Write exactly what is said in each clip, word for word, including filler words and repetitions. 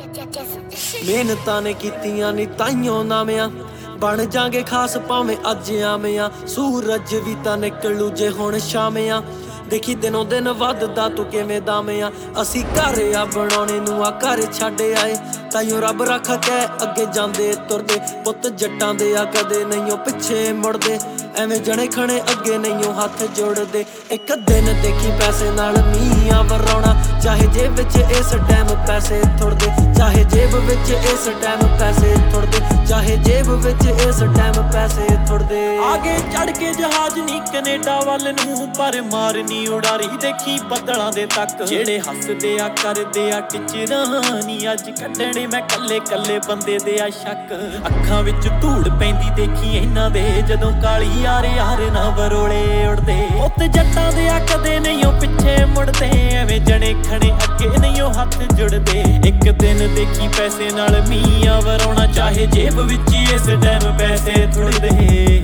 ਮਿਹਨਤਾਂ ਨੇ ਕੀਤੀਆਂ ਨੀ ਤਾਈਓ ਨਾਮਿਆਂ ਬਣ ਜਾਗੇ ਖਾਸ ਭਾਵੇਂ ਅੱਜ ਆਵਿਆਂ ਸੂਰਜ ਵੀ ਤਾਂ ਨਿਕਲੂ ਜੇ ਹੁਣ ਸ਼ਾਮਿਆਂ ਦੇਖੀ ਦਿਨੋਂ ਦਿਨ ਵੱਧਦਾ ਤੂੰ ਕਿਵੇਂ ਦਾਮਿਆਂ ਅਸੀਂ ਘਰ ਆ ਬਣਾਉਣੇ ਨੂੰ ਆ ਘਰ ਛੱਡ ਆਏ ਤਾਈਓ ਰੱਬ ਰੱਖ ਕੇ ਅੱਗੇ ਜਾਂਦੇ ਤੁਰਦੇ ਪੁੱਤ ਜੱਟਾਂ ਦੇ ਆ ਕਦੇ ਨਹੀਂਓ ਪਿੱਛੇ ਮੁੜਦੇ ਐਵੇਂ ਜਣੇ ਖਣੇ ਅੱਗੇ ਨਹੀਂਓ ਹੱਥ ਜੋੜਦੇ ਇੱਕ ਦਿਨ ਦੇਖੀ ਪੈਸੇ ਨਾਲ ਮੀਆਂ ਵਰਾਉਣਾ ਚਾਹੇ ਜੇਬ ਵਿੱਚ ਇਸ ਟਾਈਮ ਪੈਸੇ ਥੁੜਦੇ ਚਾਹੇ ਜੇਬ ਵਿੱਚ ਇਸ ਟਾਈਮ ਪੈਸੇ ਥੁੜਦੇ ਚਾਹੇ ਜੇਬ ਵਿੱਚ ਇਸ ਟਾਈਮ ਪੈਸੇ ਥੁੜਦੇ ਆਗੇ ਚੜ ਕੇ ਜਹਾਜ਼ ਨੀ ਕੈਨੇਡਾ ਵੱਲ ਨੂੰ ਪਰ ਮਾਰਨੀ ਉਡਾਰੀ ਦੇਖੀ ਬੱਦਲਾਂ ਦੇ ਤੱਕ ਜਿਹੜੇ ਹੱਸਦੇ ਆ ਕਰਦੇ ਆ ਟਿਚਰਾਂ ਨੀ ਅੱਜ ਕੱਢਣੇ ਮੈਂ ਕੱਲੇ ਕੱਲੇ ਬੰਦੇ ਦੇ ਆ ਸ਼ੱਕ ਅੱਖਾਂ ਵਿੱਚ ਧੂੜ ਪੈਂਦੀ ਦੇਖੀ ਇਹਨਾਂ ਦੇ ਜਦੋਂ ਕਾਲੀ ਯਾਰ ਯਾਰ ਨਾ ਬਰੋਲੇ ਉੜਦੇ ਉੱਤ ਜੱਟਾਂ ਦੇ ਆ ਕਦੇ ਨਹੀਂ ਉਹ ਪਿੱਛੇ ਮੁੜਦੇ ਐਵੇਂ ਜਣੇ ਖਣੇ ਅੱਗੇ ਨਹੀਂ ਉਹ ਹੱਥ ਜੁੜਦੇ ਇੱਕ ਦਿਨ ਦੇਖੀ ਪੈਸੇ ਨਾਲ ਮੀਆਂ ਵਰਾਉਣਾ ਚਾਹੇ ਜੇਬ ਵਿੱਚ ਇਸ ਟਾਈਮ ਪੈਸੇ ਥੁੜਦੇ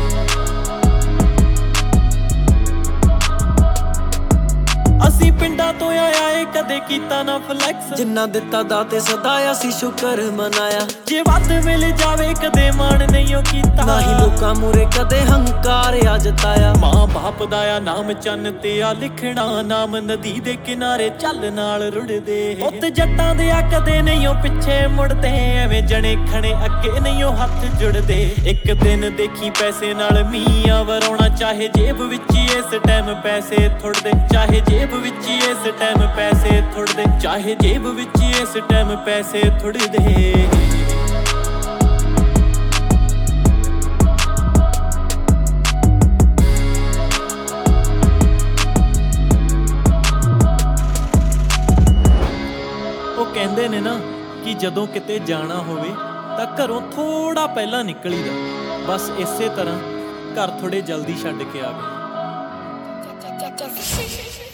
ਅਸੀਂ ਪਿੰਡਾਂ ਤੋਂ ਆਇਆ ਏ ਕਦੇ ਕੀਤਾ ਨਾ ਫਲੈਕਸ ਜਿੰਨਾ ਦਿੱਤਾ ਦਾਤੇ ਸਦਾ ਅਸੀਂ ਸ਼ੁਕਰ ਮਨਾਇਆ ਜੇ ਵੱਧ ਮਿਲ ਜਾਵੇ ਕਦੇ ਮਾਣ ਨਹੀਂ ਉਹ ਕੀਤਾ ਨਾ ਹੀ ਲੋਕਾਂ ਮੂਰੇ ਕਦੇ ਹੰਕਾਰ ਆ ਜਤਾਇਆ ਮਾਂ ਬਾਪ ਦਾ ਆ ਨਾਮ ਚੰਨ ਤੇ ਆ ਲਿਖਣਾ ਨਾਮ ਨਦੀ ਦੇ ਕਿਨਾਰੇ ਚੱਲ ਨਾਲ ਰੁੜਦੇ ਉੱਤ ਜੱਟਾਂ ਦੇ ਆ ਕਦੇ ਨਹੀਂ ਉਹ ਪਿੱਛੇ ਮੁੜਦੇ ਐਵੇਂ ਜਣੇ ਖਣੇ ਅੱਗੇ ਨਹੀਂ ਉਹ ਹੱਥ ਜੁੜਦੇ ਇੱਕ ਦਿਨ ਦੇਖੀ ਪੈਸੇ ਨਾਲ ਮੀਆਂ ਵਰਾਉਣਾ ਚਾਹੇ ਜੇਬ ਵਿੱਚ ਇਸ ਟਾਈਮ ਪੈਸੇ ਥੁੜਦੇ ਚਾਹੇ ਜੇਬ ਵਿੱਚ ਇਸ ਟਾਈਮ ਪੈਸੇ ਥੁੜਦੇ ਚਾਹੇ ਜੇਬ ਵਿੱਚ ਇਸ ਟਾਈਮ ਪੈਸੇ ਥੁੜਦੇ ਉਹ ਕਹਿੰਦੇ ਨੇ ਨਾ ਕਿ ਜਦੋਂ ਕਿਤੇ ਜਾਣਾ ਹੋਵੇ ਤਾਂ ਘਰੋਂ ਥੋੜਾ ਪਹਿਲਾਂ ਨਿਕਲੀਦਾ ਬਸ ਇਸੇ ਤਰ੍ਹਾਂ ਘਰ ਥੋੜੇ ਜਲਦੀ ਛੱਡ ਕੇ ਆ ਗਏ